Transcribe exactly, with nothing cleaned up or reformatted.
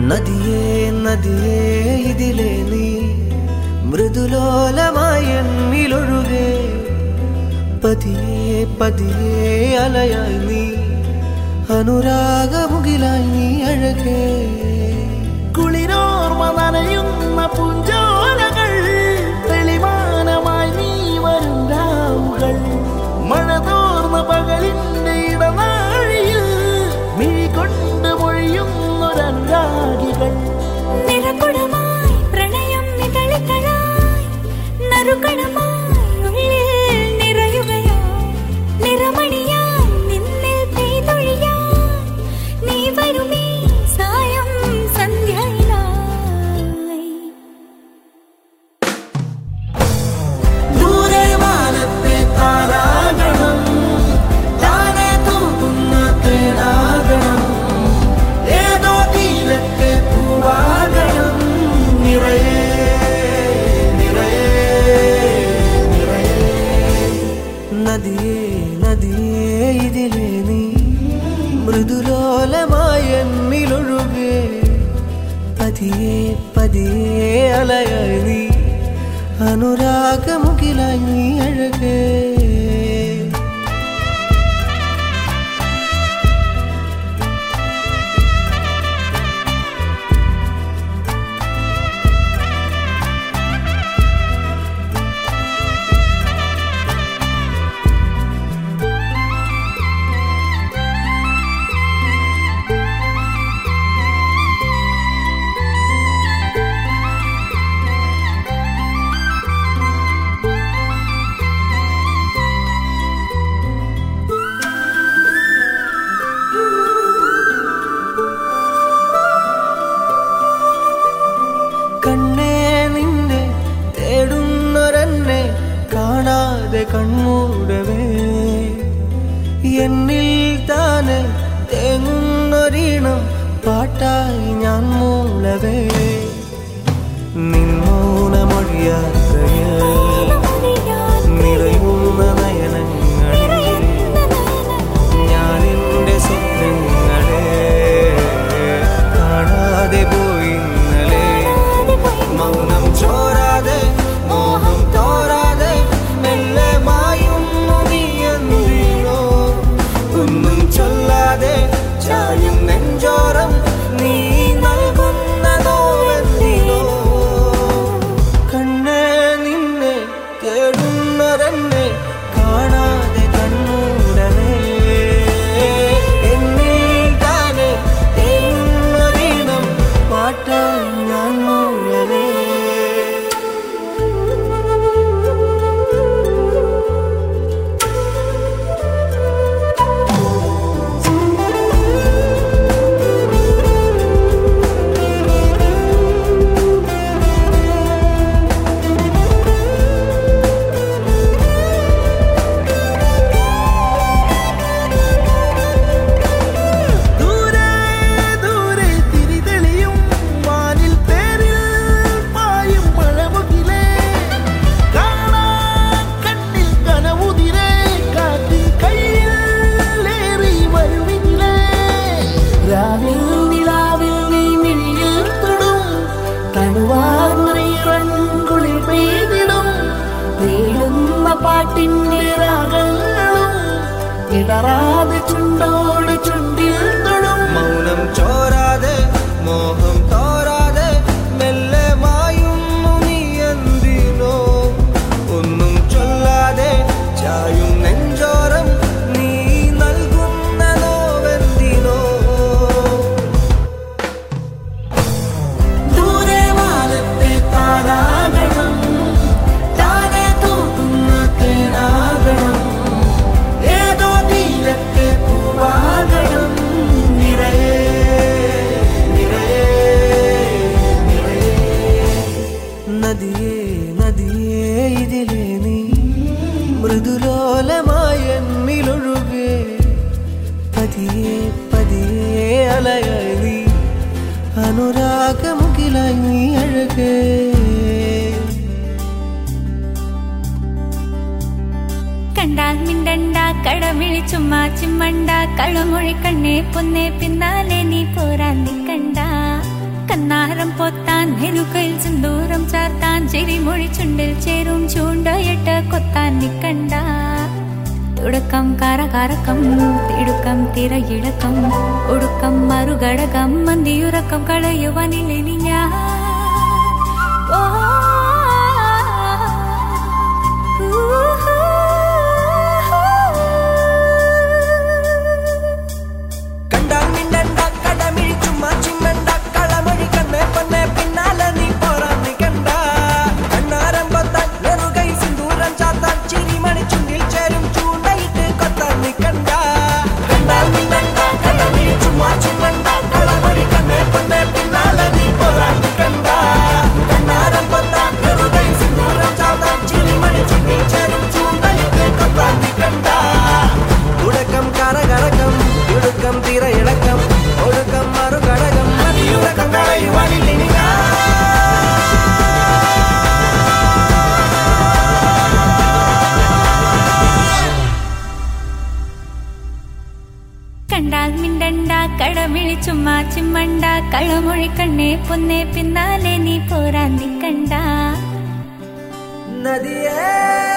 നദിയേ നദിയേ ഇതിലേ നീ മൃദുലോലമായ എന്നിലൊഴുകേ പതിയേ പതിയേ അലയായി നീ അനുരാഗമുകിലായി നീ അഴകേ കുളിരോർമ നനയുന്ന പൂഞ്ചോലകൾ തെളിമാനമായി നീ വരും രാവുകൾ മഴ തോർന്ന പകലിന്റെ ഇടനാഴിയിൽ മിഴി കൊണ്ട് മൊഴിയുന്നൊരനുരാഗികൾ നിറകുടമായി പ്രണയം നിതളികളായി നറുകണമായി ഉള്ളിൽ നിറയുകയോ നിറമണിയായി നിന്നിൽ പെയ്തൊഴിയാൻ നീ വരുമീ സായം സന്ധ്യയിലായി ദൂരെ വാനത്തെ താരാഗണം താനെ തൂകുന്ന തേനാഗണം ഏതോ തീരത്തെ പൂവാഗണം നിറയെ നിറയെ നിറയെ നദിയേ നദിയേ ഇതിലേ നീ മൃദുലോലമായ എന്നിലൊഴുകേ പതിയേ പതിയേ അലയായി നീ അനുരാഗമുകിലായി നീ അഴകേ കണ്ണേ നിന്നെ തേടുന്നൊരെന്നെ കാണാതെ കൺമൂടവേ എന്നിൽ താനെ തേങ്ങുന്നൊരീണം പാട്ടായി ഞാൻ മൂളവേ നിൻ മൗനമൊഴിയാത്രയിൽ നിറയുന്ന നയനങ്ങളിൽ ഞാൻ എൻ്റെ സ്വപ്നങ്ങളെ കാണാതെ പോയി മൗനം ചോരാതെ മോഹം തോരാതെ മെല്ലെ മായുന്നു നീ എന്തിനോ ഒന്നും ചൊല്ലാതെ ചായും നെഞ്ചോരം നീ നൽകുന്നതോ എന്തിനോ കണ്ണേ നിന്നെ തേടുന്നവരെന്നെ കാണാതെ കണ്ണൂടവേ എന്നിൽ താനെ തേങ്ങുന്നൊരീണം പാട്ടായി ഞാൻ മൂളവേ ദൂരെ ദൂരെ തിരിതെളിയും വാനിൽ പേരിൽ പായും മഴമുകിലേ കാണാൻ കണ്ണിൽ കനവുതിരേ കാറ്റിൻ കയ്യിൽ ഏറി വരുവിതിലേ രാവിൽ നിലാവിൽ നീ മിഴിയിൽ തൊടും തനുവാർന്നീറൻകുളിർ പെയ്തിടും തേടുന്ന പാട്ടിന്റെ രാഗങ്ങളും ഇടറാതെ ചുണ്ടോട് ചുണ്ടിൽ തൊടും മൗനം ചോരാതെ മോഹം തോരാതെ മെല്ലെ മായുന്നു നീ എന്തിനോ ഒന്നും ചൊല്ലാതെ ചായും നെഞ്ചോരം നീ നൽകുന്നതോ എന്തിനോ ദൂരെ വാനത്തെ താരാഗണം താനെ തൂകുന്ന തേനാഗണം ഏതോ തീരത്തെ പൂവാഗണം നിറയെ നിറയെ നിറയെ നദിയേ നദിയേ ഇതിലേ നീ മൃദുലോലമായ എന്നിലൊഴുകേ പതിയേ പതിയേ അലയായി നീ അനുരാഗമുകിലായി നീ അഴകേ കണ്ടാൽ മിണ്ടണ്ട കടമിഴി ചുമ്മാ ചിമ്മണ്ട കളമൊഴി കണ്ണേ പൊന്നേ പിന്നാലെ നീ പോരാൻ നിക്കണ്ട കന്നാരം പൊത്താൻ നെറുകയിൽ സിന്ദൂരം ചാർത്താൻ ചിരിമൊഴി ചുണ്ടിൽ ചേരും ചൂണ്ടയിട്ട് കൊത്താൻ നിക്കണ്ട തുടക്കം കരകരക്കം തിടുക്കം തിരയിളക്കം ഒടുക്കം മറുകടകം മന്തിയുറക്കം കളയുവാനില്ലിനി ഞാൻ ഓ തുടക്കം കരകരക്കം തിടുക്കം തിരയിളക്കം ഒടുക്കം മറുകടകം മതിയുറക്കം കളയുവാനില്ലിനി കണ്ടാൽ മിണ്ടണ്ട കടമിഴി ചുമ്മാ ചിമ്മണ്ട കളമൊഴി കണ്ണേ പൊന്നേ പിന്നാലെ നീ പോരാൻ നിക്കണ്ട നദിയേ